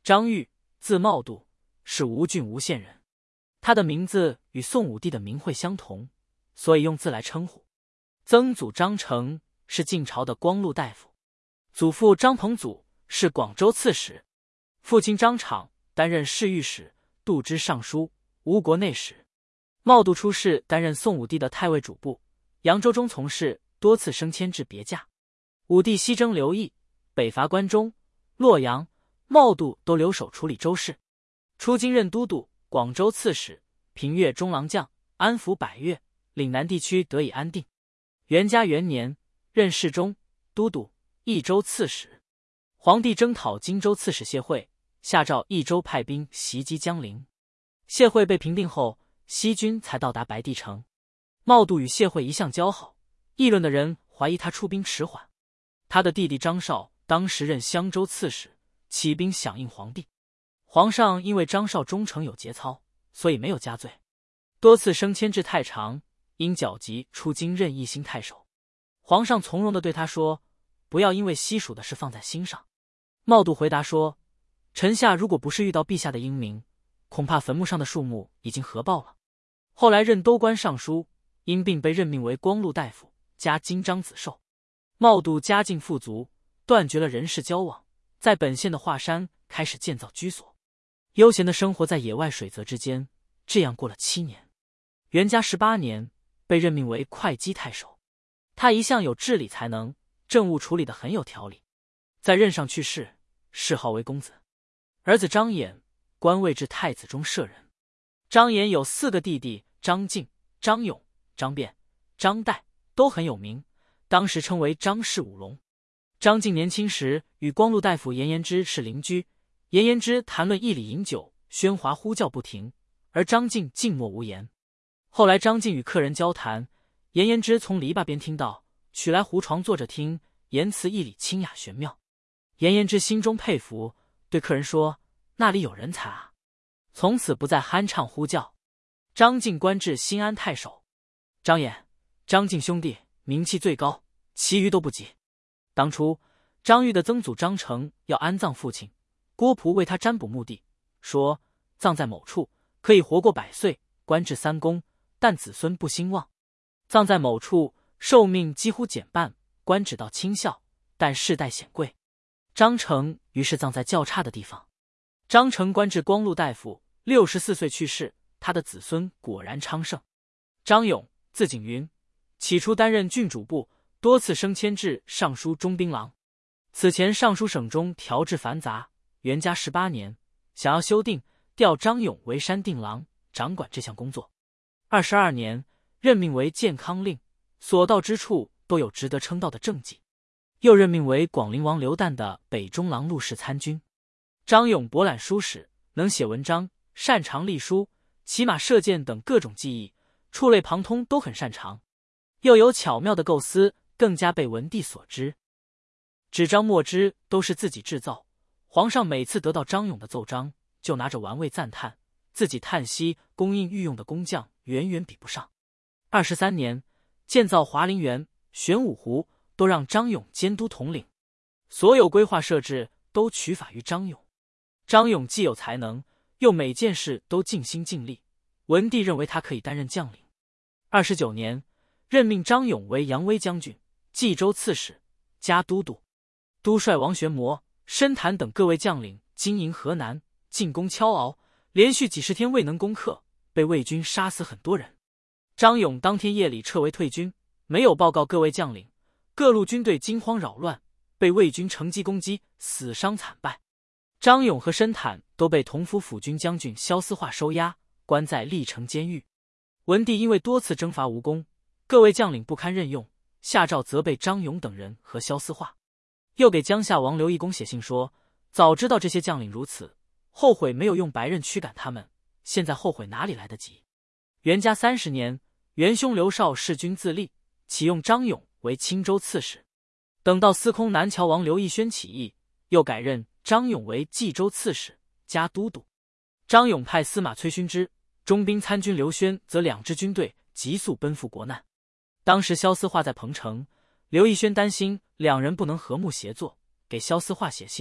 张玉，字茂度，是吴郡吴县人。他的名字与宋武帝的名讳相同，所以用字来称呼。曾祖张成是晋朝的光禄大夫，祖父张彭祖是广州刺史，父亲张敞担任侍御史、度支尚书、吴国内史。茂度出仕担任宋武帝的太尉主簿，扬州中从事，多次升迁至别驾。武帝西征刘义，北伐关中、洛阳，茂度都留守处理州事。出京任都督、广州刺史、平越中郎将，安抚百越，岭南地区得以安定。元嘉元年，任侍中、都督、益州刺史。皇帝征讨荆州刺史谢晦，下诏益州派兵袭击江陵。谢晦被平定后，西军才到达白帝城。茂度与谢晦一向交好，议论的人怀疑他出兵迟缓。他的弟弟张绍当时任襄州刺史，起兵响应皇帝。皇上因为张绍忠诚有节操，所以没有加罪，多次升迁至太常，因角急出京任义兴太守。皇上从容地对他说：“不要因为西蜀的事放在心上。”茂度回答说：“臣下如果不是遇到陛下的英明，恐怕坟墓上的树木已经合抱了。”后来任都官尚书，因病被任命为光禄大夫，加金章子寿。茂度家境富足，断绝了人事交往，在本县的华山开始建造居所，悠闲的生活在野外水泽之间，这样过了7年。元嘉18年，被任命为会稽太守。他一向有治理才能，政务处理得很有条理。在任上去世，谥号为公子。儿子张衍，官位至太子中舍人。张衍有4个弟弟，张敬、张勇、张辩、张岱都很有名，当时称为张氏五龙。张敬年轻时与光禄大夫严延之是邻居，严延之谈论义理饮酒，喧哗呼叫不停，而张敬静默无言。后来张敬与客人交谈，严延之从篱笆边听到，取来胡床坐着听，言辞义理清雅玄妙。严延之心中佩服，对客人说：“那里有人才啊！”从此不再酣畅呼叫。张敬官至新安太守。张衍、张敬兄弟名气最高，其余都不及。当初张玉的曾祖张成要安葬父亲，郭璞为他占卜墓地，说葬在某处可以活过100岁，官至3公，但子孙不兴旺；葬在某处寿命几乎减半，官只到卿校，但世代显贵。张成于是葬在较差的地方。张成官至光禄大夫，64岁去世，他的子孙果然昌盛。张勇，字景云，起初担任郡主簿，多次升迁至尚书中兵郎。此前尚书省中调制繁杂，元嘉18年想要修订，调张勇为山定郎，掌管这项工作。22年任命为健康令，所到之处都有值得称道的政绩。又任命为广陵王刘旦的北中郎录事参军。张勇博览书史，能写文章，擅长隶书、骑马射箭等各种技艺，触类旁通都很擅长，又有巧妙的构思，更加被文帝所知。纸张墨汁都是自己制造，皇上每次得到张勇的奏章，就拿着玩味赞叹，自己叹息供应御用的工匠远远比不上。23年建造华林园、玄武湖，都让张勇监督统领，所有规划设置都取法于张勇。张勇既有才能，又每件事都尽心尽力，文帝认为他可以担任将领。29年任命张勇为扬威将军、冀州刺史、加都督，督率王玄谟、申坦等各位将领经营河南，进攻敲敖，连续几10天未能攻克，被魏军杀死很多人。张勇当天夜里撤围退军，没有报告各位将领，各路军队惊慌扰乱，被魏军乘机攻击，死伤惨败。张勇和申坦都被同府辅军将军萧思化收押，关在历城监狱。文帝因为多次征伐无功，各位将领不堪任用，下诏责备张勇等人和萧思化。又给江夏王刘义公写信说，早知道这些将领如此，后悔没有用白刃驱赶他们，现在后悔哪里来得及。元嘉30年元兄刘绍弑君自立，启用张勇为青州刺史。等到司空南谯王刘义宣起义，又改任张勇为冀州刺史、加都督。张勇派司马崔勋之、中兵参军刘宣则2支军队急速奔赴国难。当时萧思化在彭城，刘义宣担心2人不能和睦协作，给萧思化写信，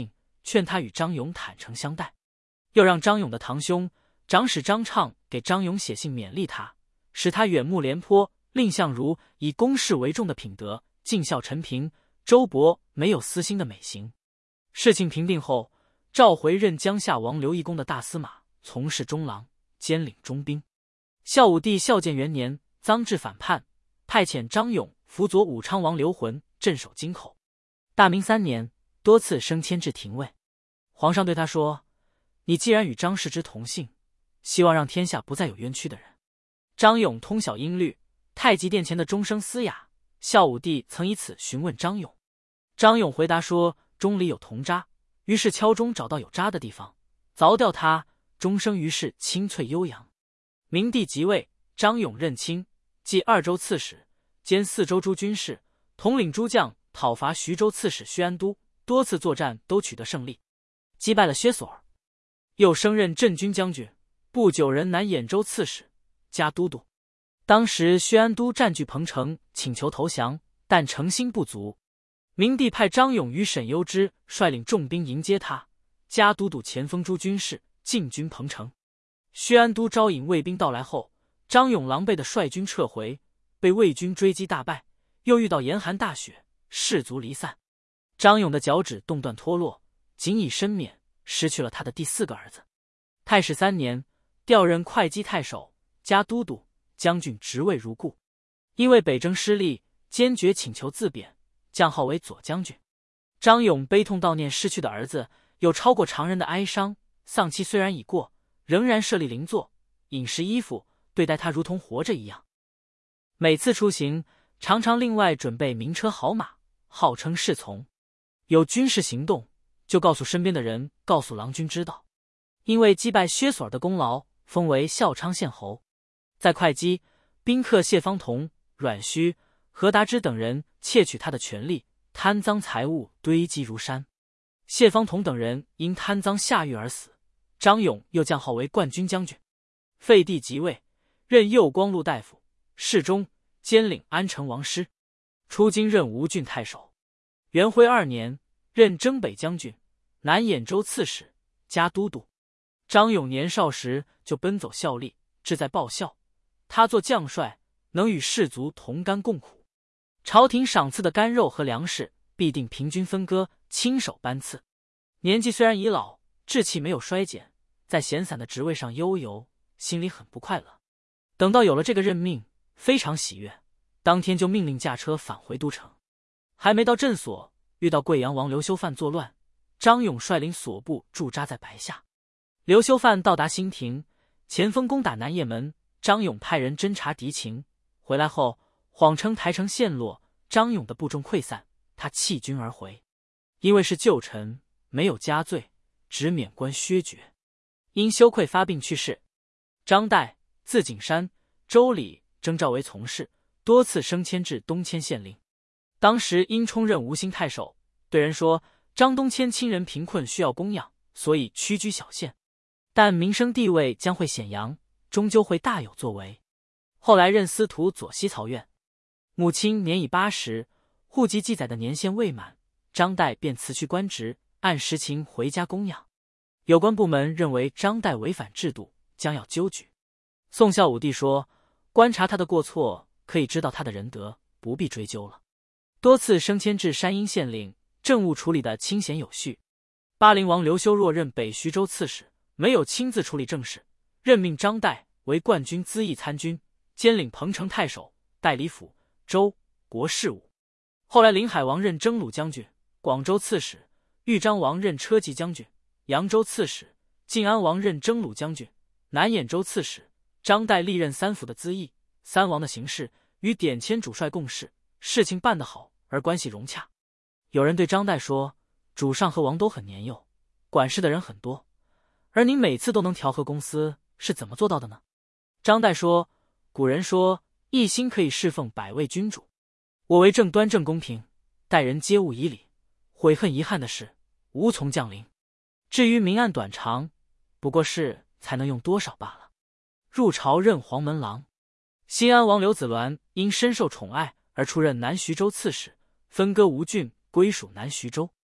劝他与张勇坦诚相待，又让张勇的堂兄长史张畅给张勇写信勉励他，使他远目廉颇，蔺相如以公事为重的品德，尽孝陈平，周勃没有私心的美行。事情平定后，召回任江夏王刘义公的大司马，从事中郎，兼领中兵。孝武帝孝建元年，臧质反叛，派遣张勇辅佐武昌王刘浑镇守京口。大明3年，多次升迁至廷尉。皇上对他说：“你既然与张氏之同姓，希望让天下不再有冤屈的人。”张勇通晓音律，太极殿前的钟声嘶哑。孝武帝曾以此询问张勇，张勇回答说：“钟里有铜渣。”于是敲钟，找到有渣的地方，凿掉它，钟声于是清脆悠扬。明帝即位，张勇任卿，即2州刺史，兼4州诸军事，统领诸将讨伐徐州刺史薛安都，多次作战都取得胜利，击败了薛索尔。又升任镇军将军，不久任南兖州刺史，加都督。当时薛安都占据彭城，请求投降，但诚心不足。明帝派张勇与沈攸之率领重兵迎接他，加都督前锋诸军事，进军彭城。薛安都招引卫兵到来后，张勇狼狈地率军撤回，被魏军追击大败，又遇到严寒大雪，士卒离散。张勇的脚趾冻断脱落，仅以身免，失去了他的第4个儿子。太史3年，调任会稽太守，加都督，将军职位如故。因为北征失利，坚决请求自贬，降号为左将军。张勇悲痛悼念失去的儿子，有超过常人的哀伤。丧期虽然已过，仍然设立灵座，饮食衣服，对待他如同活着一样。每次出行，常常另外准备名车好马，号称侍从。有军事行动，就告诉身边的人，告诉郎君知道。因为击败薛索尔的功劳，封为孝昌县侯。在会稽，宾客谢方同、阮须、何达之等人窃取他的权力，贪赃财物堆积如山。谢方同等人因贪赃下狱而死。张勇又降号为冠军将军。废帝即位，任右光禄大夫、侍中，兼领安城王师。出京任吴郡太守。元徽2年，任征北将军、南兖州刺史，加都督。张勇年少时就奔走效力，志在报效。他做将帅，能与士卒同甘共苦。朝廷赏赐的干肉和粮食，必定平均分割，亲手颁赐。年纪虽然已老，志气没有衰减，在闲散的职位上悠游，心里很不快乐。等到有了这个任命，非常喜悦，当天就命令驾车返回都城。还没到镇所，遇到贵阳王刘修范作乱，张勇率领所部驻扎在白下。刘修范到达新亭，前锋攻打南掖门，张勇派人侦察敌情，回来后谎称台城陷落，张勇的部众溃散，他弃军而回。因为是旧臣，没有加罪，只免官削爵，因羞愧发病去世。张岱，字景山，州里征召为从事，多次升迁至东迁县令。当时因充任吴兴太守，对人说张东迁亲人贫困，需要供养，所以屈居小县，但名声地位将会显扬，终究会大有作为。后来任司徒左西曹院。母亲年已80，户籍记载的年限未满，张岱便辞去官职，按实情回家供养。有关部门认为张岱违反制度，将要纠举。宋孝武帝说，观察他的过错，可以知道他的仁德，不必追究了。多次升迁至山阴县令，政务处理的清闲有序。巴陵王刘修若任北徐州刺史，没有亲自处理政事，任命张岱为冠军资议参军，兼领彭城太守，代理府、州、国事务。后来临海王任征虏将军，广州刺史；豫章王任车骑将军，扬州刺史；晋安王任征虏将军，南兖州刺史。张岱历任3府的资议、3王的行事，与典签主帅共事，事情办得好，而关系融洽。有人对张岱说，主上和王都很年幼，管事的人很多，而您每次都能调和公司，是怎么做到的呢？张岱说，古人说一心可以侍奉百位君主，我为政端正公平，待人接物以礼，悔恨遗憾的事无从降临。至于明暗短长，不过是才能用多少罢了。入朝任黄门郎。新安王刘子鸾因深受宠爱而出任南徐州刺史，分割吴郡归属南徐州。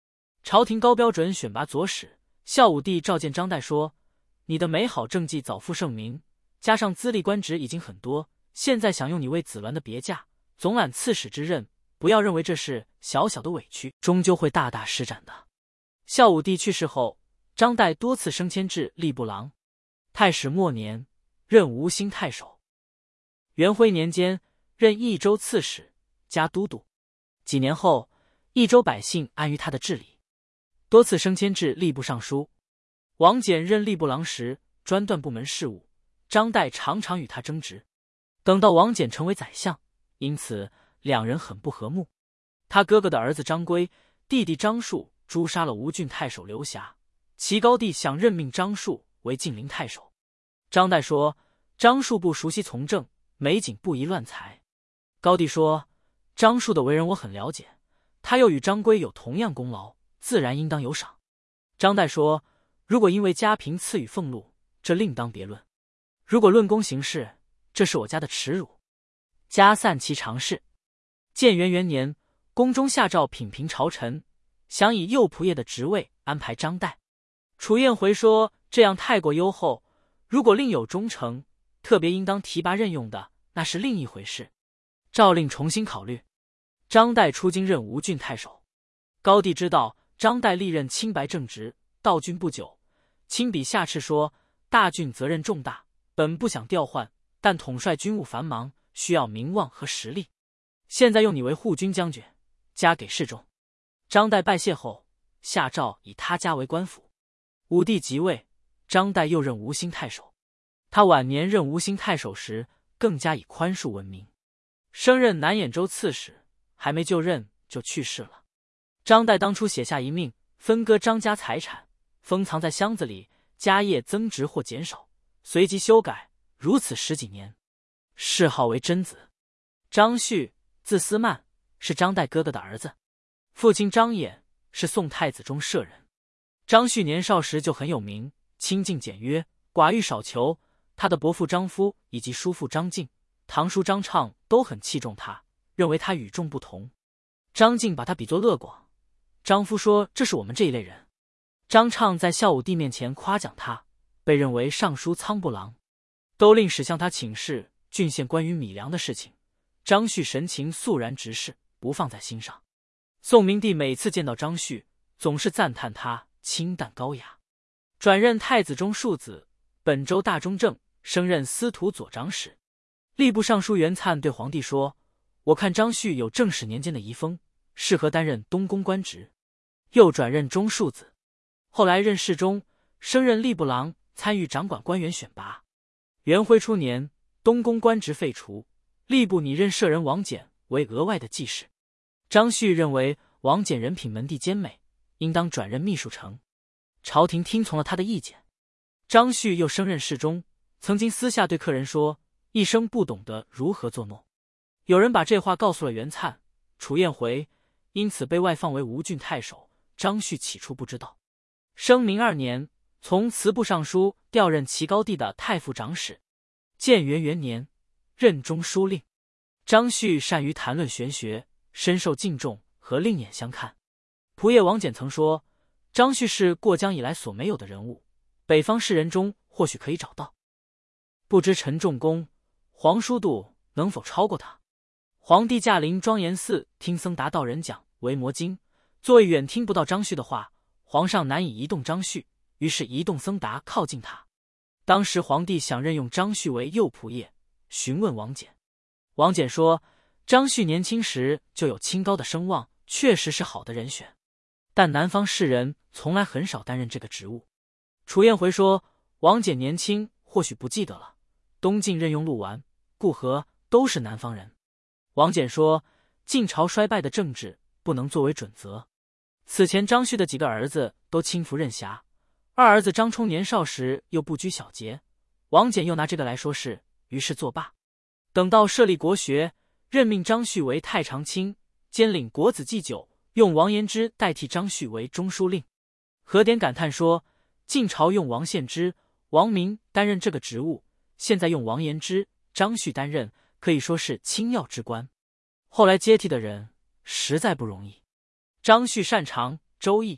朝廷高标准选拔左史，孝武帝召见张岱说：“你的美好政绩早负盛名，加上资历官职已经很多，现在想用你为子鸾的别驾，总揽刺史之任，不要认为这是小小的委屈，终究会大大施展的。”孝武帝去世后，张岱多次升迁至吏部郎。太史末年，任吴兴太守。元徽年间，任益州刺史，加都督。几年后，益州百姓安于他的治理，多次升迁至吏部尚书。王翦任吏部郎时，专断部门事务，张岱常常与他争执。等到王翦成为宰相，因此两人很不和睦。他哥哥的儿子张圭、弟弟张树诛杀了吴郡太守刘霞，齐高帝想任命张树为晋陵太守。张岱说：“张树不熟悉从政，美景不宜乱才。”高帝说：“张树的为人我很了解，他又与张圭有同样功劳，自然应当有赏。”张岱说：“如果因为家贫赐予俸禄，这另当别论；如果论功行事，这是我家的耻辱。”家散其常事。建元元年，宫中下诏品评朝臣，想以右仆射的职位安排张岱。楚燕回说：“这样太过优厚，如果另有忠诚，特别应当提拔任用的，那是另一回事。”诏令重新考虑。张岱出京任吴郡太守。高帝知道张岱历任清白正直，到郡不久，亲笔下敕说：“大郡责任重大，本不想调换，但统帅军务繁忙，需要名望和实力。现在用你为护军将军，加给示众。”张岱拜谢后，下诏以他家为官府。武帝即位，张岱又任吴兴太守。他晚年任吴兴太守时，更加以宽恕闻名，升任南兖州刺史，还没就任就去世了。张岱当初写下一命，分割张家财产，封藏在箱子里，家业增值或减少，随即修改，如此10几年。谥号为真子。张旭，字思曼，是张岱哥哥的儿子，父亲张衍是宋太子中舍人。张旭年少时就很有名，清静简约，寡欲少求。他的伯父张夫以及叔父张敬、堂叔张畅都很器重他，认为他与众不同。张敬把他比作乐广，张夫说这是我们这一类人。张畅在孝武帝面前夸奖他，被认为尚书仓部郎。都令史向他请示郡县关于米粮的事情，张旭神情肃然直视，不放在心上。宋明帝每次见到张旭，总是赞叹他清淡高雅。转任太子中庶子，本州大中正，升任司徒左长史。吏部尚书袁粲对皇帝说：“我看张旭有正始年间的遗风，适合担任东宫官职。”又转任中庶子，后来任侍中，升任吏部郎，参与掌管官员选拔。元徽初年，东宫官职废除，吏部拟任舍人王翦为额外的记事。张旭认为王翦人品门第兼美，应当转任秘书丞。朝廷听从了他的意见。张旭又升任侍中，曾经私下对客人说，一生不懂得如何作诺。有人把这话告诉了袁粲、楚燕回，因此被外放为吴郡太守。张旭起初不知道。升明2年，从祠部尚书调任齐高帝的太傅长史。建元元年，任中书令。张旭善于谈论玄学，深受敬重，和另眼相看。仆射王翦曾说，张旭是过江以来所没有的人物，北方士人中或许可以找到。不知陈仲公、黄叔度能否超过他？皇帝驾临庄严寺听僧达道人讲《维摩经》，座位远听不到张旭的话，皇上难以移动张旭，于是移动僧达靠近他。当时皇帝想任用张旭为右仆射，询问王翦。王翦说，张旭年轻时就有清高的声望，确实是好的人选，但南方士人从来很少担任这个职务。楚燕回说，王翦年轻或许不记得了，东晋任用陆完、顾和都是南方人。王翦说，晋朝衰败的政治不能作为准则。此前张旭的几个儿子都轻浮任侠，二儿子张冲年少时又不拘小节，王翦又拿这个来说事，于是作罢。等到设立国学，任命张旭为太常卿，兼领国子祭酒，用王延之代替张旭为中书令。何典感叹说，晋朝用王献之、王明担任这个职务，现在用王延之、张旭担任，可以说是轻要之官。后来接替的人实在不容易。张旭擅长《周易》，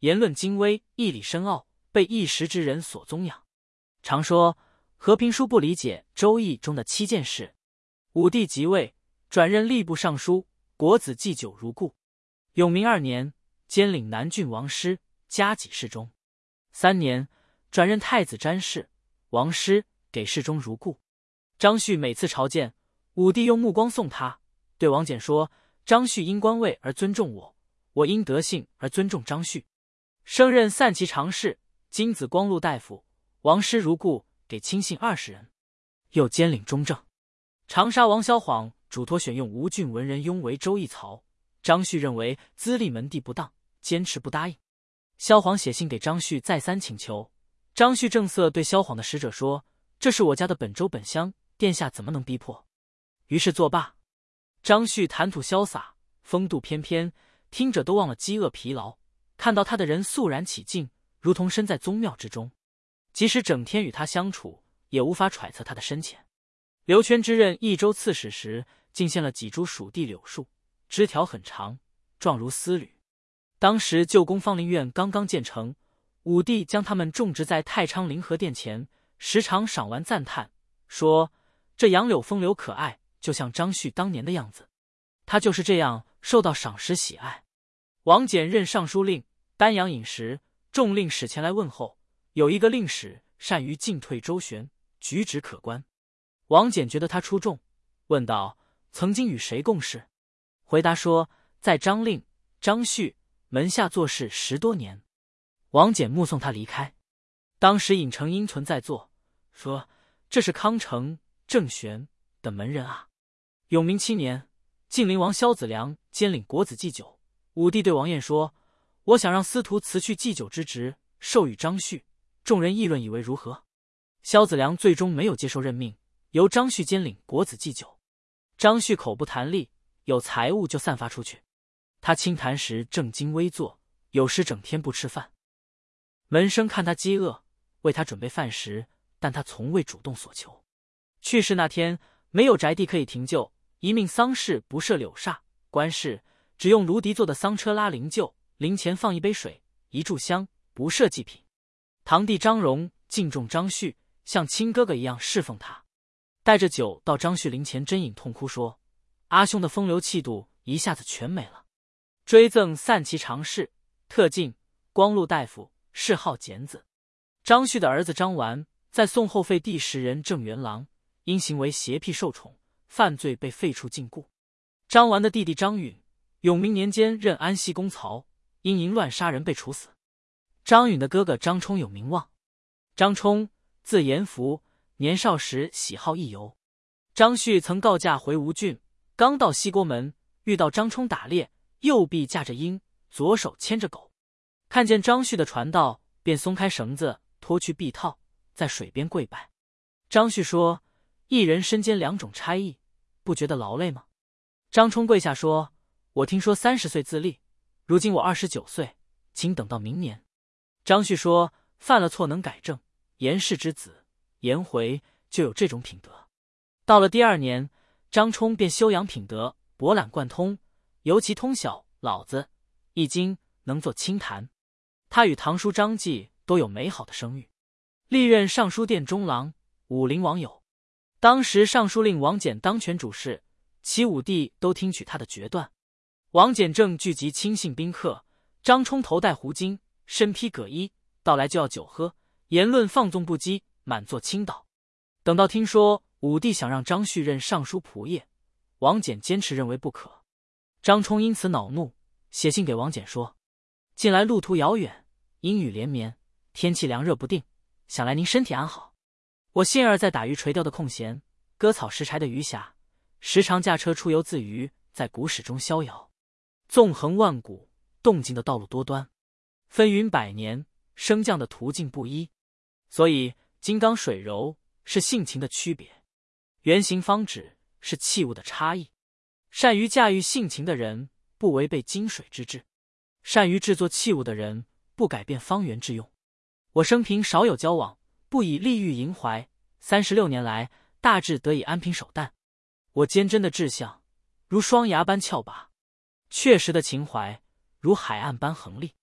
言论精微，义理深奥，被一时之人所宗仰。常说和平书不理解《周易》中的7件事。武帝即位，转任吏部尚书，国子祭酒如故。永明2年，兼领南郡王师，加给事中。3年，转任太子詹事，王师给事中如故。张旭每次朝见，武帝用目光送他，对王翦说：“张旭因官位而尊重我，我因德性而尊重张旭。”升任散骑常侍，金子光禄大夫，王师如故，给亲信20人。又兼领中正。长沙王萧晃嘱托选用吴郡文人拥为周易曹，张旭认为资历门第不当，坚持不答应。萧晃写信给张旭再三请求，张旭正色对萧晃的使者说：“这是我家的本州本乡，殿下怎么能逼迫？”于是作罢。张旭谈吐潇洒，风度翩翩，听者都忘了饥饿疲劳，看到他的人肃然起敬，如同身在宗庙之中。即使整天与他相处，也无法揣测他的深浅。刘圈之任益州刺史时，进献了几株蜀地柳树，枝条很长，状如丝缕。当时旧宫芳林院刚刚建成，武帝将它们种植在太昌灵和殿前，时常赏玩赞叹，说这杨柳风流可爱，就像张旭当年的样子。他就是这样受到赏识喜爱。王翦任尚书令，丹阳饮食，众令史前来问候，有一个令史善于进退周旋，举止可观。王翦觉得他出众，问道：“曾经与谁共事？”回答说：“在张令、张旭门下做事10多年。”王翦目送他离开。当时尹成英存在座，说：“这是康成、郑玄的门人啊。”永明7年，晋灵王萧子良兼领国子祭酒。武帝对王晏说：“我想让司徒辞去祭酒之职，授予张旭。”众人议论以为如何？萧子良最终没有接受任命，由张旭兼领国子祭酒。张旭口不谈利，有财物就散发出去。他清谈时正襟危坐，有时整天不吃饭。门生看他饥饿，为他准备饭食，但他从未主动所求。去世那天，没有宅地可以停柩，一命丧事不设柳煞，官事只用芦荻做的丧车拉灵柩，灵前放一杯水，一炷香，不设祭品。堂弟张荣敬重张旭，像亲哥哥一样侍奉他，带着酒到张旭灵前呻吟痛哭，说：“阿兄的风流气度一下子全没了。”追赠散骑常侍，特进光禄大夫，谥号简子。张旭的儿子张完在宋后废第10人郑元郎，因行为邪僻受宠，犯罪被废黜禁锢。张完的弟弟张允，永明年间任安西公曹，因淫乱杀人被处死。张允的哥哥张冲有名望。张冲字延福，年少时喜好逸游。张旭曾告假回吴郡，刚到西郭门，遇到张冲打猎，右臂架着鹰，左手牵着狗。看见张旭的传道，便松开绳子，脱去臂套，在水边跪拜。张旭说：“一人身兼2种差役，不觉得劳累吗？”张冲跪下说：“我听说30岁自立，如今我29岁，请等到明年。”张旭说：“犯了错能改正，严氏之子，颜回就有这种品德。”到了第2年，张冲便修养品德，博览贯通，尤其通晓老子、易经，能作清谈。他与堂叔张继都有美好的声誉，历任尚书殿中郎、武陵王友。当时尚书令王翦当权主事，齐武帝都听取他的决断。王翦正聚集亲信宾客，张冲头戴胡巾，身披葛衣，到来就要酒喝，言论放纵不羁，满座倾倒。等到听说武帝想让张旭任尚书仆射，王翦坚持认为不可。张冲因此恼怒，写信给王翦说：“近来路途遥远，阴雨连绵，天气凉热不定，想来您身体安好。我幸而在打鱼垂钓的空闲，割草拾柴的余暇，时常驾车出游自娱，在古史中逍遥。纵横万古，动静的道路多端，纷纭百年，升降的途径不一，所以金刚水柔是性情的区别，圆形方指是器物的差异。善于驾驭性情的人，不违背金水之志；善于制作器物的人，不改变方圆之用。我生平少有交往，不以利欲萦怀，36年来，大致得以安平守淡。我坚贞的志向，如双崖般峭拔；确实的情怀，如海岸般横立。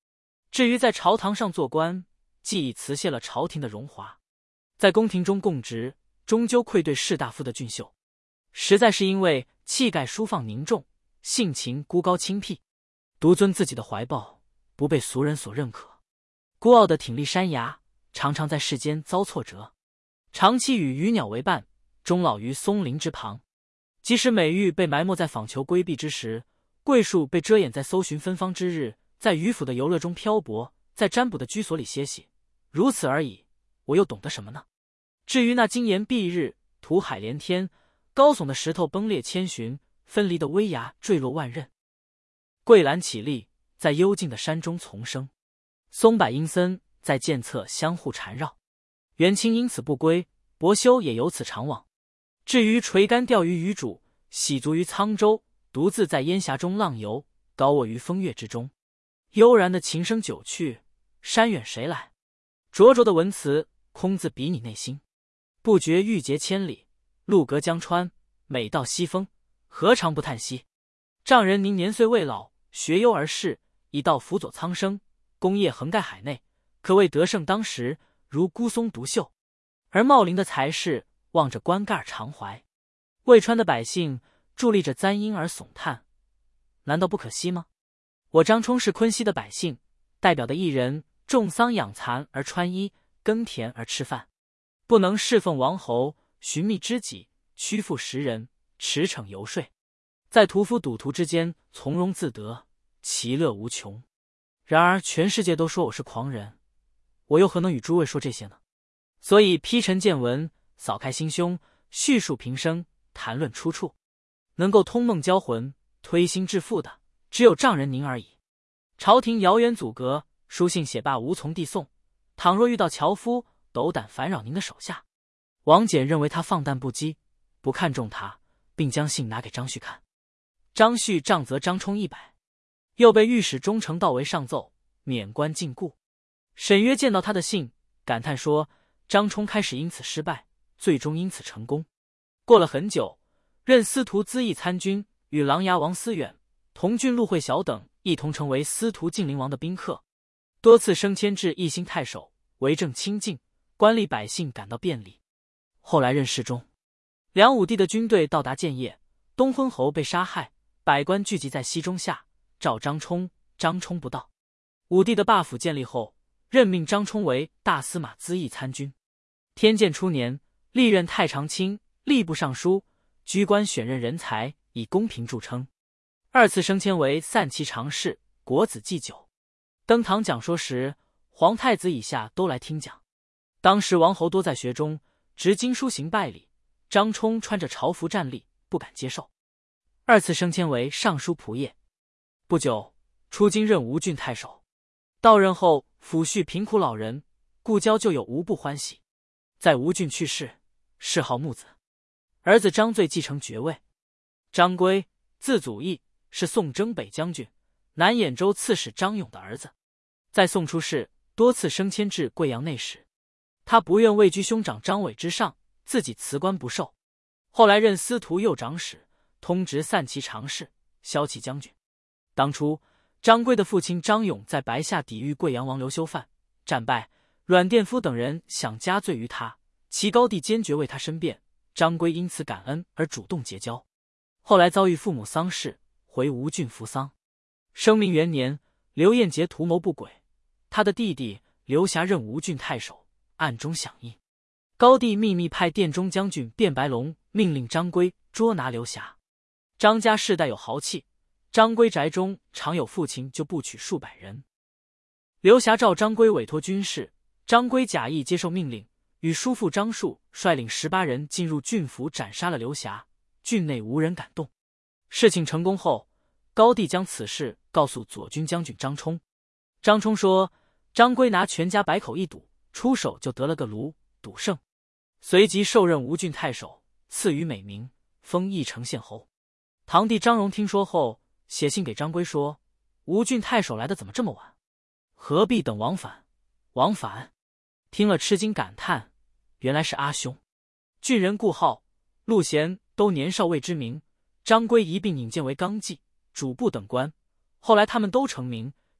至于在朝堂上做官，既已辞谢了朝廷的荣华，在宫廷中供职，终究愧对士大夫的俊秀，实在是因为气概舒放凝重，性情孤高清僻，独尊自己的怀抱，不被俗人所认可，孤傲的挺立山崖，常常在世间遭挫折，长期与鱼鸟为伴，终老于松林之旁。即使美玉被埋没在访求规避之时，桂树被遮掩在搜寻芬芳之日，在渔府的游乐中漂泊，在占卜的居所里歇息，如此而已，我又懂得什么呢？至于那金岩蔽日，土海连天，高耸的石头崩裂千寻，分离的危崖坠落万仞，桂兰绮丽，在幽静的山中丛生，松柏阴森，在涧侧相互缠绕，元清因此不归，伯修也由此常往。至于垂竿钓鱼渔主，喜足于沧州，独自在烟霞中浪游，高卧于风月之中，悠然的琴声久去，山远谁来？灼灼的文辞，空自比拟内心，不觉欲结千里，路隔江川，每到西风，何尝不叹息？丈人您年岁未老，学优而仕，一道辅佐苍生，功业横盖海内，可谓得胜当时，如孤松独秀。而茂陵的才士望着棺盖常怀，渭川的百姓伫立着簪缨而耸叹，难道不可惜吗？我张冲是昆西的百姓，代表的一人种桑养蚕而穿衣，耕田而吃饭，不能侍奉王侯，寻觅知己，屈服时人，驰骋游说，在屠夫赌徒之间从容自得，其乐无穷。然而全世界都说我是狂人，我又何能与诸位说这些呢？所以批陈见闻，扫开心胸，叙述平生，谈论出处，能够通梦交魂，推心置腹的，只有丈人您而已。朝廷遥远阻隔，书信写罢无从递送，倘若遇到樵夫，斗胆烦扰您的手下，王翦认为他放荡不羁，不看重他，并将信拿给张旭看。张旭杖责张冲100，又被御史中丞道为上奏，免官禁锢。沈约见到他的信，感叹说，张冲开始因此失败，最终因此成功。过了很久，任司徒资义参军，与琅琊王思远、同郡陆会晓等一同成为司徒晋陵王的宾客，多次升迁至义兴太守，为政清静，官吏百姓感到便利。后来任侍中，梁武帝的军队到达建业，东昏侯被杀害，百官聚集在西中下，召张冲，张冲不到。武帝的罢府建立后，任命张冲为大司马资义参军。天监初年，历任太常卿、吏部尚书，居官选任人才，以公平著称。2次升迁为散骑常侍、国子祭酒。登堂讲说时，皇太子以下都来听讲。当时王侯多在学中，执经书行拜礼，张冲穿着朝服站立，不敢接受。2次升迁为尚书仆射。不久，出京任吴郡太守。到任后，抚恤贫苦老人，故交旧友无不欢喜。在吴郡去世，谥号穆子，儿子张罪继承爵位。张圭，字祖义，是宋征北将军、南兖州刺史张勇的儿子，在宋出仕，多次升迁至贵阳内史。他不愿位居兄长张伟之上，自己辞官不受。后来任司徒右长史，通直散骑常侍，骁骑将军。当初张圭的父亲张勇在白下抵御贵阳王刘修范，战败，阮殿夫等人想加罪于他，齐高帝坚决为他申辩，张圭因此感恩而主动结交。后来遭遇父母丧事，回吴郡服丧。生明元年，刘彦杰图谋不轨，他的弟弟刘霞任吴郡太守，暗中响应。高帝秘密派殿中将军卞白龙命令张圭捉拿刘霞。张家世代有豪气，张圭宅中常有父亲就部曲数百人。刘霞召张圭委托军事，张圭假意接受命令，与叔父张树率领18人进入郡府斩杀了刘霞，郡内无人敢动。事情成功后，高帝将此事告诉左军将军张冲。张冲说，张圭拿全家100口一赌，出手就得了个卢，赌胜，随即受任吴郡太守，赐予美名，封义城县侯。堂弟张荣听说后，写信给张圭说，吴郡太守来的怎么这么晚？何必等往返？往返？听了吃惊感叹，原来是阿兄。郡人顾浩、陆贤都年少未知名，张圭一并引荐为纲纪、主簿等官，后来他们都成名，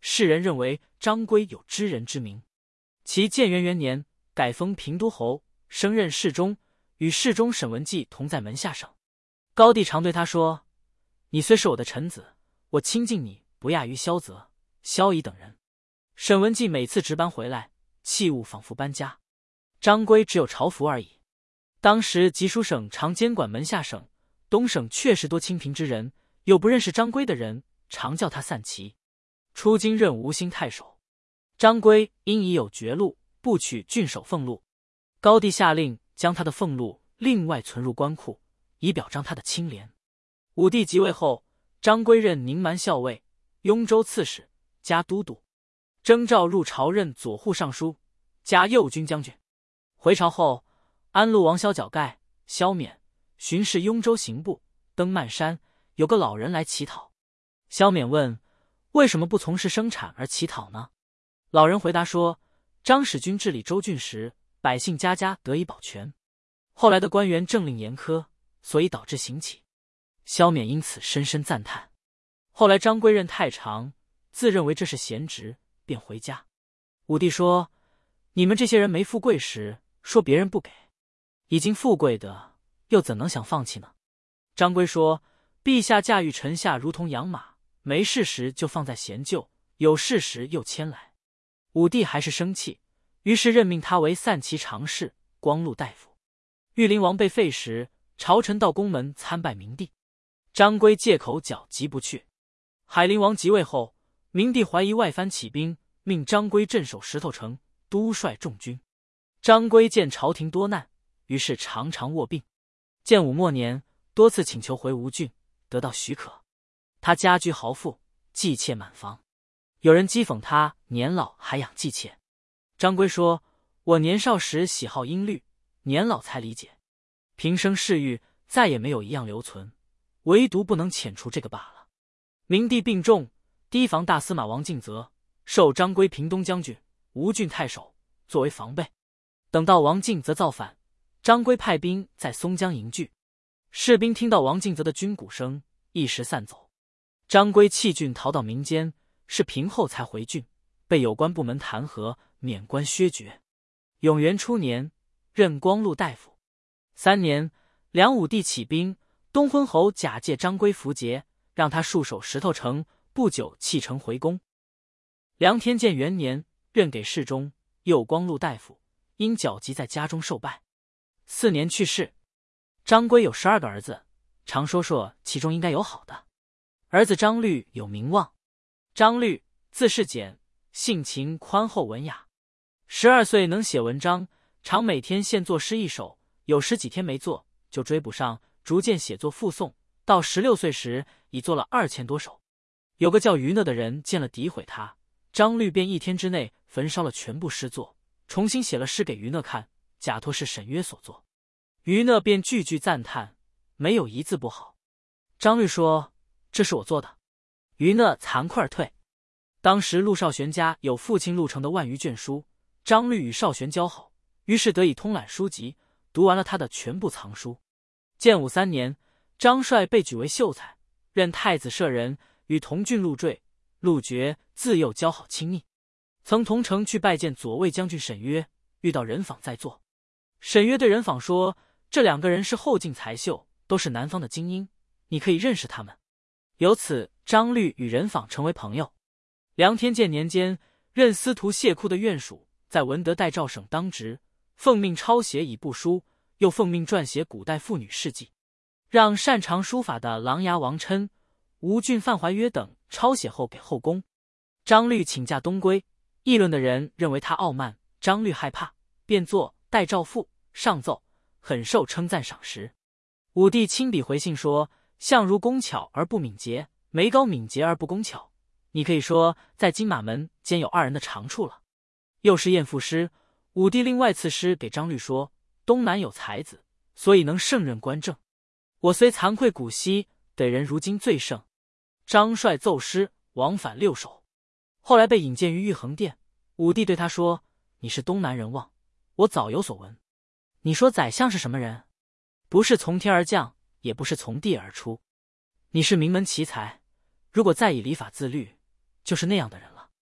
世人认为张圭有知人之名。其建元元年，改封平都侯，升任侍中，与侍中沈文季同在门下省。高帝常对他说：“你虽是我的臣子，我亲近你不亚于萧泽、萧仪等人。”沈文季每次值班回来，器物仿佛搬家。张圭只有朝服而已。当时吉蜀省常监管门下省，东省确实多清贫之人，有不认识张圭的人，常叫他散骑。出京任吴兴太守。张圭因已有爵禄，不取郡守俸禄。高帝下令将他的俸禄另外存入官库，以表彰他的清廉。武帝即位后，张圭任宁蛮校尉、雍州刺史，加都督，征召入朝任左护尚书，加右军将军。回朝后，安陆王萧角盖、萧冕巡视雍州刑部，登漫山，有个老人来乞讨。萧冕问：“为什么不从事生产而乞讨呢？”老人回答说：“张使君治理州郡时，百姓家家得以保全。后来的官员政令严苛，所以导致行乞。”萧冕因此深深赞叹。后来张圭任太常，自认为这是闲职，便回家。武帝说：“你们这些人没富贵时，说别人不给；已经富贵的，又怎能想放弃呢？”张圭说：“陛下驾驭臣下如同养马，没事时就放在闲厩，有事时又牵来。”武帝还是生气，于是任命他为散骑常侍、光禄大夫。玉灵王被废时，朝臣到宫门参拜明帝，张圭借口脚疾不去。海陵王即位后，明帝怀疑外藩起兵，命张圭镇守石头城，督率众军。张圭见朝廷多难，于是常常卧病。建武末年，多次请求回吴郡，得到许可。他家居豪富，妓妾满房。有人讥讽他年老还养妓妾。张圭说：“我年少时喜好音律，年老才理解。平生嗜欲再也没有一样留存，唯独不能遣除这个罢了。”明帝病重，提防大司马王敬泽授张圭平东将军、吴郡太守，作为防备。等到王敬泽造反，张圭派兵在松江营聚，士兵听到王敬泽的军鼓声，一时散走。张圭弃郡逃到民间，是平后才回郡，被有关部门弹劾，免官削爵。永元初年，任光禄大夫。3年，梁武帝起兵，东昏侯假借张圭符节，让他戍守石头城，不久弃城回宫。梁天监元年，任给侍中、右光禄大夫，因脚疾在家中受败。4年去世。张圭有12个儿子，常说其中应该有好的。儿子张律有名望。张律，字士简，性情宽厚文雅。12岁能写文章，常每天现作诗1首，有时几天没做，就追不上，逐渐写作附送。到16岁时，已做了2000多首。有个叫于讷的人见了诋毁他，张律便1天之内焚烧了全部诗作，重新写了诗给于讷看，假托是沈约所作。于讷便句句赞叹，没有一字不好。张律说：“这是我做的。”于讷惭愧而退。当时陆少玄家有父亲陆成的万余卷书，张律与少玄交好，于是得以通览书籍，读完了他的全部藏书。建武3年，张帅被举为秀才，任太子舍人，与同郡陆坠、陆觉自幼交好亲密，曾同城去拜见左卫将军沈约，遇到任访在座。沈约对任访说：“这2个人是后进才秀，都是南方的精英，你可以认识他们。”由此，张律与任访成为朋友。梁天监年间，任司徒谢库的院属，在文德代赵省当职，奉命抄写以部书，又奉命撰写古代妇女事迹，让擅长书法的琅琊王琛、吴郡范怀约等抄写后给后宫。张律请假东归，议论的人认为他傲慢，张律害怕，便作《代赵赋》上奏，很受称赞赏识。武帝亲笔回信说：“相如工巧而不敏捷，眉高敏捷而不工巧，你可以说在金马门兼有2人的长处了。”又是晏赋诗，武帝另外赐诗给张律说：“东南有才子，所以能胜任官政。我虽惭愧古稀，得人如今最胜。”张帅奏诗往返6首，后来被引荐于玉衡殿。武帝对他说：“你是东南人望，我早有所闻。你说宰相是什么人？不是从天而降，也不是从地而出。你是名门奇才，如果再以礼法自律，就是那样的人了。”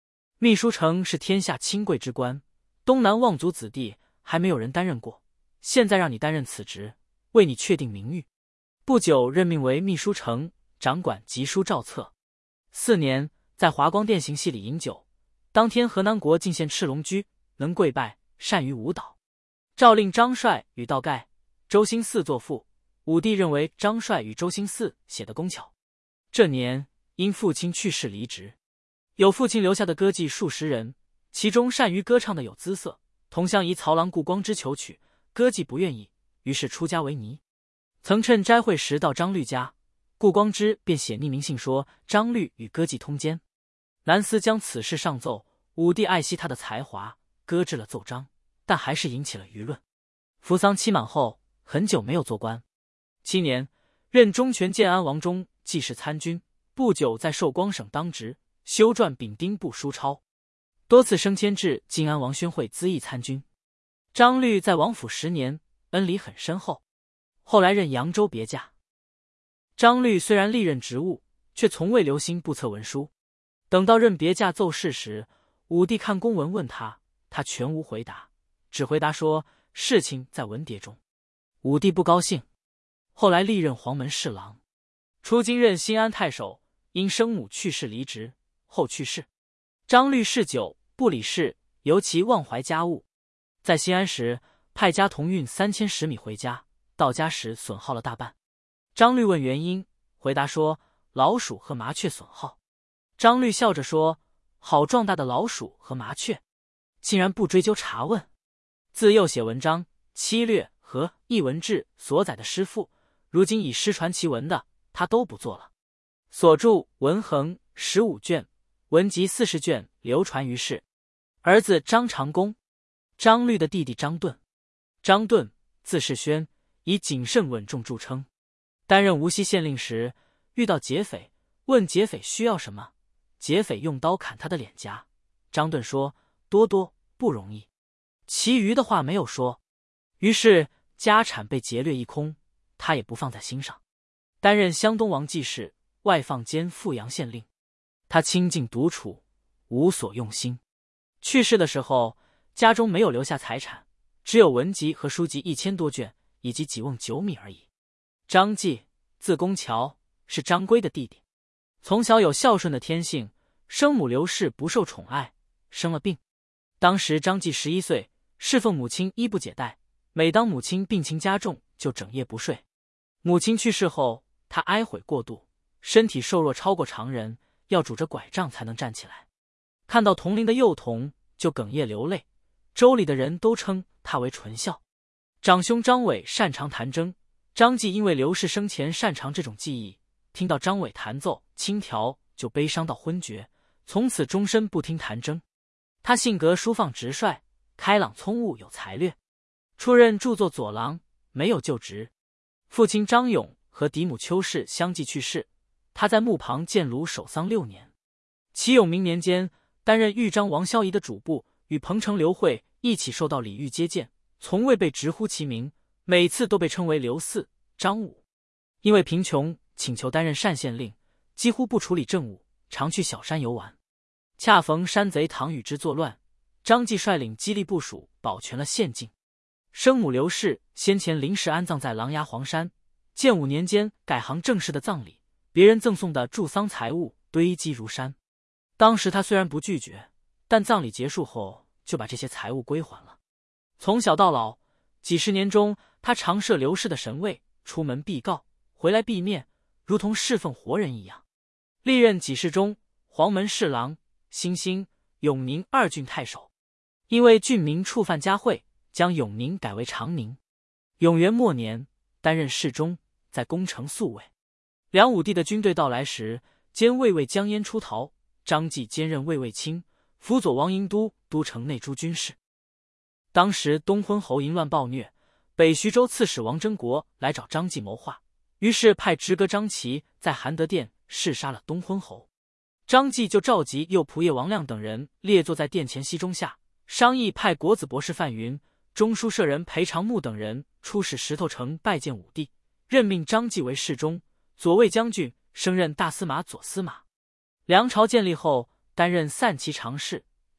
秘书丞是天下清贵之官，东南望族子弟还没有人担任过，现在让你担任此职，为你确定名誉。不久任命为秘书丞，掌管集书诏册。4年，在华光殿行戏里饮酒，当天河南国进献赤龙驹，能跪拜，善于舞蹈。诏令张帅与道盖、周兴嗣作赋，武帝认为张帅与周兴嗣写得工巧。这年因父亲去世离职，有父亲留下的歌妓数十人，其中善于歌唱的有姿色，同乡仪曹郎顾光之求娶，歌妓不愿意，于是出家为尼。曾趁斋会时到张律家，顾光之便写匿名信说张律与歌妓通奸。南司将此事上奏，武帝爱惜他的才华，搁置了奏章，但还是引起了舆论。扶丧期满后，很久没有做官。7年，任中权建安王中记事参军，不久在寿光省当职，修撰丙丁部书钞，多次升迁至晋安王宣会咨议参军。张律在王府10年，恩礼很深厚。后来任扬州别驾。张律虽然历任职务，却从未留心布测文书。等到任别驾奏事时，武帝看公文问他，他全无回答，只回答说事情在文牒中。武帝不高兴，后来历任黄门侍郎，出京任新安太守，因生母去世离职，后去世。张律嗜酒，不理事，尤其忘怀家务。在新安时，派家童运3000石米回家，到家时损耗了大半。张律问原因，回答说老鼠和麻雀损耗。张律笑着说，好壮大的老鼠和麻雀，竟然不追究查问。自幼写文章、七略和艺文志所载的诗赋，如今已失传其文的，他都不做了。所著文衡15卷，文集40卷，流传于世。儿子张长公，张律的弟弟张盾。张盾字世轩，以谨慎稳重著称。担任无锡县令时，遇到劫匪，问劫匪需要什么，劫匪用刀砍他的脸颊。张盾说多多不容易，其余的话没有说。于是家产被劫掠一空，他也不放在心上。担任湘东王记事，外放兼富阳县令。他清静独处，无所用心。去世的时候，家中没有留下财产，只有文集和书籍1000多卷，以及几瓮酒米而已。张继，字公乔，是张圭的弟弟。从小有孝顺的天性，生母刘氏不受宠爱，生了病。当时张继11岁，侍奉母亲衣不解带，每当母亲病情加重，就整夜不睡。母亲去世后，他哀悔过度，身体瘦弱超过常人，要拄着拐杖才能站起来。看到同龄的幼童，就哽咽流泪。州里的人都称他为纯孝。长兄张伟擅长弹筝，张继因为刘氏生前擅长这种技艺，听到张伟弹奏轻调就悲伤到昏厥，从此终身不听弹筝。他性格疏放直率，开朗聪悟，有才略。出任著作佐郎，没有就职。父亲张勇和嫡母邱氏相继去世，他在墓旁建炉守丧6年。其永明年间，担任豫章王萧仪的主簿，与彭城刘慧一起受到礼遇接见，从未被直呼其名，每次都被称为刘四、张五。因为贫穷，请求担任单县令，几乎不处理政务，常去小山游玩。恰逢山贼唐禹之作乱，张继率领激励部署，保全了县境。生母刘氏先前临时安葬在琅琊黄山，建武年间改行正式的葬礼，别人赠送的助丧财物堆积如山。当时他虽然不拒绝，但葬礼结束后就把这些财物归还了。从小到老，几十年中，他常设刘氏的神位，出门必告，回来必面，如同侍奉活人一样。历任给事中、黄门侍郎、新兴、永宁2郡太守。因为郡民触犯嘉惠，将永宁改为长宁。永元末年，担任侍中，在宫城宿卫。梁武帝的军队到来时，兼卫尉江淹出逃，张继兼任卫尉卿，辅佐王营都城内诸军事。当时东昏侯淫乱暴虐，北徐州刺史王真国来找张继谋划，于是派直阁张齐在含德殿弑杀了东昏侯。张继就召集右仆射王亮等人列坐在殿前西中下，商议派国子博士范云、中书舍人裴长木等人出使石头城拜见武帝，任命张继为侍中、左卫将军，升任大司马左司马。梁朝建立后，担任散骑常侍，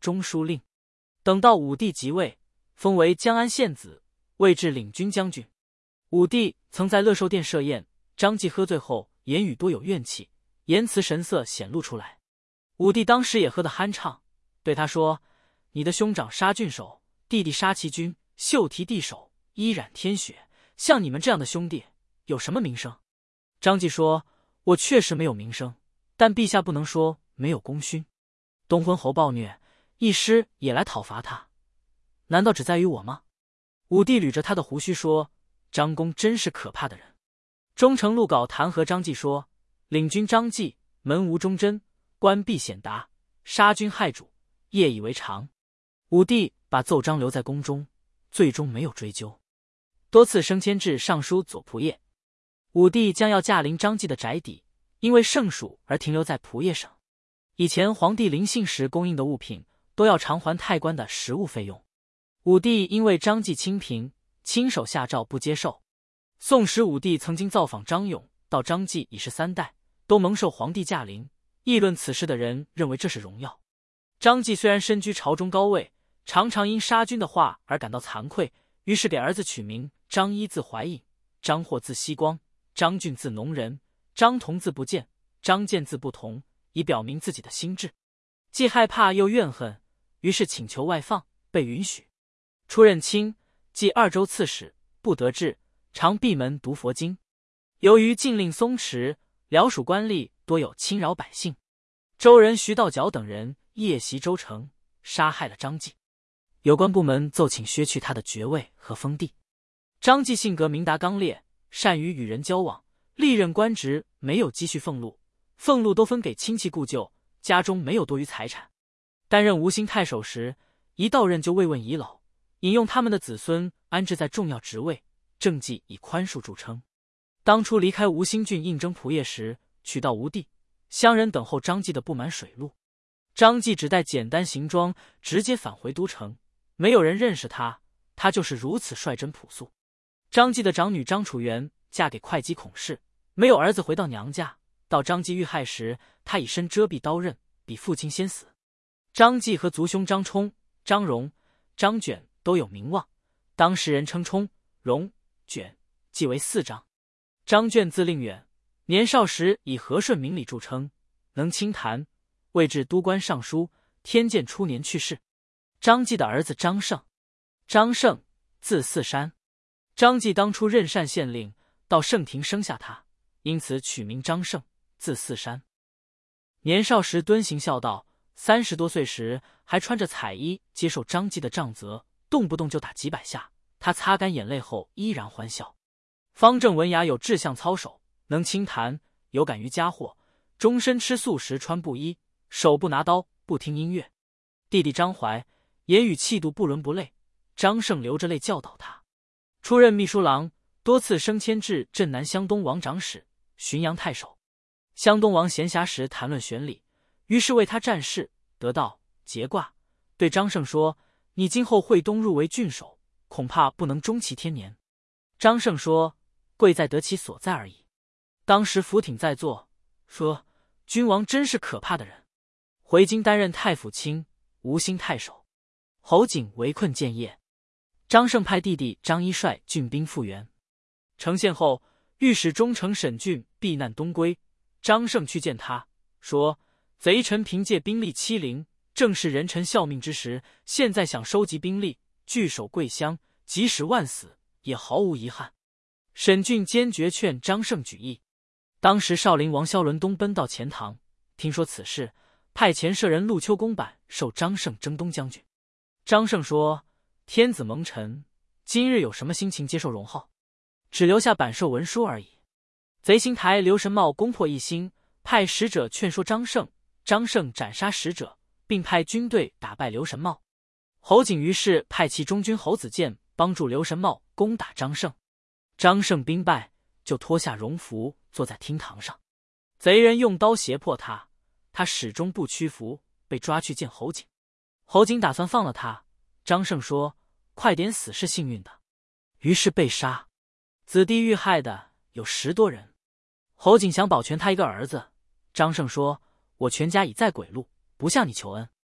中书令。等到武帝即位，封为江安县子，位至领军将军。武帝曾在乐寿殿设宴，张继喝醉后言语多有怨气，言辞神色显露出来。武帝当时也喝得酣畅，对他说：“你的兄长杀郡守，弟弟杀其君，袖提地首，衣染天血，像你们这样的兄弟，有什么名声？”张继说：“我确实没有名声，但陛下不能说没有功勋。东昏侯暴虐，一师也来讨伐他，难道只在于我吗？”武帝捋着他的胡须说：“张公真是可怕的人。”忠诚录稿弹劾张继说：“领军张继，门无忠贞，官必显达，杀君害主，业以为常。”武帝把奏章留在宫中，最终没有追究，多次升迁至尚书左仆射。武帝将要驾临张继的宅邸，因为盛暑而停留在仆射省。以前皇帝临幸时供应的物品都要偿还太官的食物费用。武帝因为张继清贫，亲手下诏不接受。宋时武帝曾经造访张永，到张继已是3代，都蒙受皇帝驾临。议论此事的人认为这是荣耀。张继虽然身居朝中高位，常常因杀君的话而感到惭愧，于是给儿子取名张一字怀隐，张获字熙光，张俊字农人，张同字不见，张建字不同，以表明自己的心志。既害怕又怨恨，于是请求外放，被允许。出任卿，即2州刺史，不得志，常闭门读佛经。由于禁令松弛，辽属官吏多有侵扰百姓。州人徐道角等人夜袭州城，杀害了张继。有关部门奏请削去他的爵位和封地。张继性格明达刚烈，善于与人交往，历任官职没有积蓄俸禄，俸禄都分给亲戚故旧，家中没有多余财产。担任吴兴太守时，一到任就慰问遗老，引用他们的子孙安置在重要职位，政绩以宽恕著称。当初离开吴兴郡应征仆射时，取到吴地，乡人等候张继的布满水路。张继只带简单行装，直接返回都城，没有人认识他，他就是如此率真朴素。张继的长女张楚元嫁给会稽孔氏，没有儿子回到娘家。到张继遇害时，他以身遮蔽刀刃，比父亲先死。张继和族兄张冲、张荣、张卷都有名望，当时人称冲、荣、卷，即为4张。张卷字令远，年少时以和顺明理著称，能清谈，位至都官尚书，天监初年去世。张继的儿子张胜，张胜字四山。张继当初任单县令，到盛庭生下他，因此取名张胜，字四山。年少时敦行孝道，30多岁时还穿着彩衣接受张继的杖责，动不动就打几百下，他擦干眼泪后依然欢笑。方正文雅有志向操守，能清谈，有感于家货，终身吃素食，穿布衣，手不拿刀，不听音乐。弟弟张怀言语气度不伦不类，张胜流着泪教导他。出任秘书郎，多次升迁至镇南湘东王长史、浔阳太守。湘东王闲暇时谈论玄理，于是为他战事，得道节卦，对张胜说：“你今后会东入为郡守，恐怕不能终其天年。”张胜说：“贵在得其所在而已。”当时福挺在座，说：“君王真是可怕的人。”回京担任太府卿、吴兴太守。侯景围困建业，张胜派弟弟张一率郡兵复原。成县后，御史中丞沈俊避难东归，张胜去见他，说：“贼臣凭借兵力欺凌，正是人臣效命之时，现在想收集兵力，据守桂乡，即使万死，也毫无遗憾。”沈俊坚决劝张胜举义。当时少陵王萧伦东奔到钱塘，听说此事，派前舍人陆丘公版授张胜征东将军。张胜说：“天子蒙尘，今日有什么心情接受荣号？只留下版授文书而已。”贼行台刘神茂攻破一兴，派使者劝说张胜，张胜斩杀使者，并派军队打败刘神茂。侯景于是派其中军侯子健帮助刘神茂攻打张胜。张胜兵败，就脱下戎服坐在厅堂上，贼人用刀胁迫他，他始终不屈服，被抓去见侯景。侯景打算放了他，张胜说：“快点死是幸运的。”于是被杀。子弟遇害的有10多人。侯景想保全他一个儿子，张胜说：“我全家已在鬼路，不向你求恩。”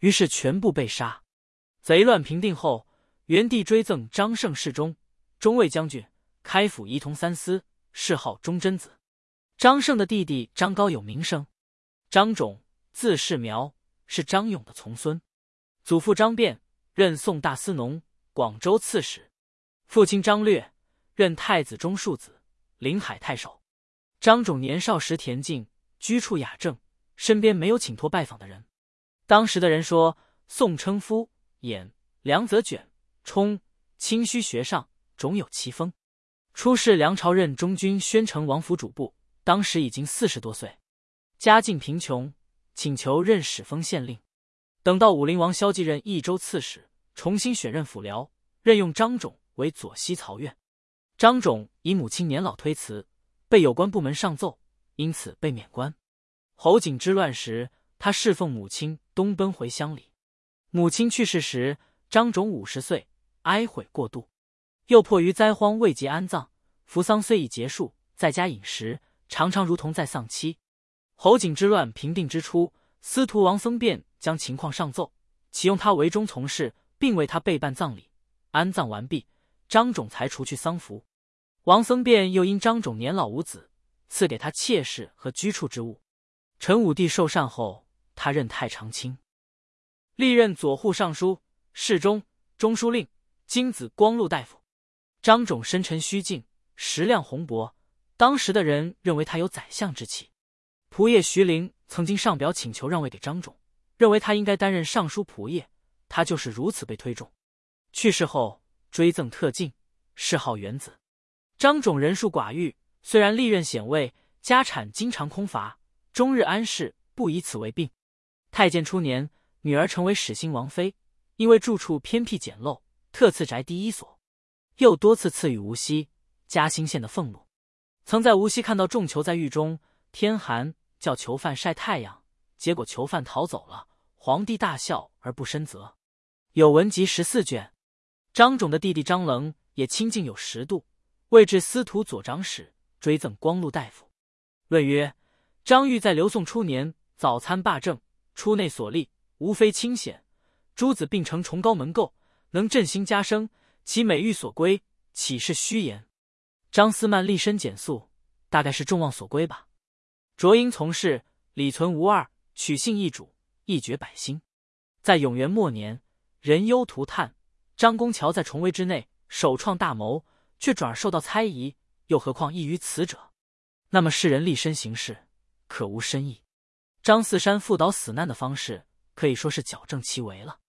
于是全部被杀。贼乱平定后，元帝追赠张胜侍中、中尉将军，开府仪同三司，谥号忠贞子。张胜的弟弟张高有名声。张种，字世苗，是张勇的从孙。祖父张辩，任宋大司农、广州刺史；父亲张略，任太子中庶子、临海太守。张种年少时恬静，居处雅正，身边没有请托拜访的人。当时的人说，宋称夫、衍、梁泽卷、冲清虚学上，种有奇风。出仕梁朝任中军宣城王府主簿，当时已经40多岁，家境贫穷，请求任始丰县令。等到武陵王萧继任益州刺史，重新选任府僚，任用张种为左西曹院。张种以母亲年老推辞，被有关部门上奏，因此被免官。侯景之乱时，他侍奉母亲东奔回乡里。母亲去世时，张种50岁，哀悔过度，又迫于灾荒未及安葬，服丧虽已结束，在家饮食常常如同在丧妻。侯景之乱平定之初，司徒王僧辩将情况上奏，启用他为中从事，并为他备办葬礼。安葬完毕，张种才除去丧服。王僧辩又因张种年老无子，赐给他妾室和居处之物。陈武帝受禅后，他任太常卿，历任左护尚书、侍中、中书令、京子光禄大夫。张种深沉虚静，识量宏博，当时的人认为他有宰相之气。仆射徐陵曾经上表请求让位给张种，认为他应该担任尚书仆射，他就是如此被推重。去世后追赠特进，谥号元子。张种人数寡欲，虽然历任显位，家产经常空乏，终日安适，不以此为病。太建初年，女儿成为始兴王妃，因为住处偏僻简陋，特赐宅第一所，又多次赐予无锡、嘉兴县的俸禄。曾在无锡看到众囚在狱中，天寒，叫囚犯晒太阳，结果囚犯逃走了，皇帝大笑而不申责。有文集14卷。张种的弟弟张棱也清净有10度，位至司徒左长史，追赠光禄大夫。论曰：张玉在刘宋初年早参罢政，出内所立，无非清显，诸子并成崇高门构，能振兴家声，其美誉所归，岂是虚言？张思曼立身简素，大概是众望所归吧。卓英从事，礼存无二，取信义主，一绝百兴。在永元末年，人忧涂炭，张公桥在重围之内首创大谋，却转而受到猜疑，又何况异于此者？那么世人立身行事，可无深意。张四山父倒死难的方式，可以说是矫正其为了。